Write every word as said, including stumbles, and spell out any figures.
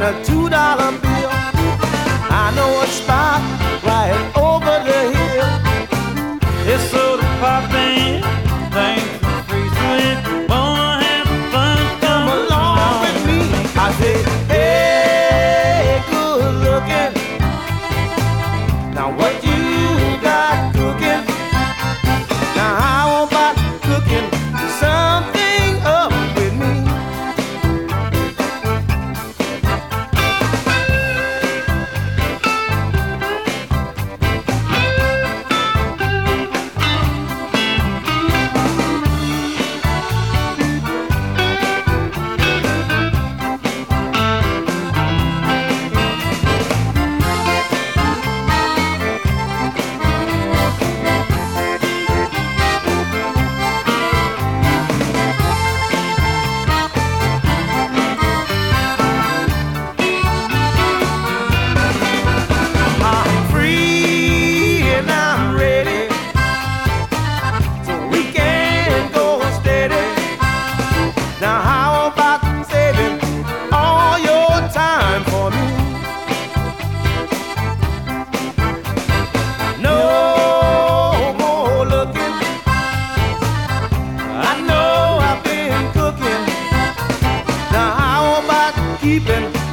a two dollar bill. I know a spot right over the hill. It's soda pop and things for free. So if you wanna have fun, come Come along with me. I say, hey, good looking. Now what you got cooking? Now how about cooking something up with me? I'm free and I'm ready, so we can go steady. Now how about saving all your time for me? No more looking. I know I've been cooking. Now how about keeping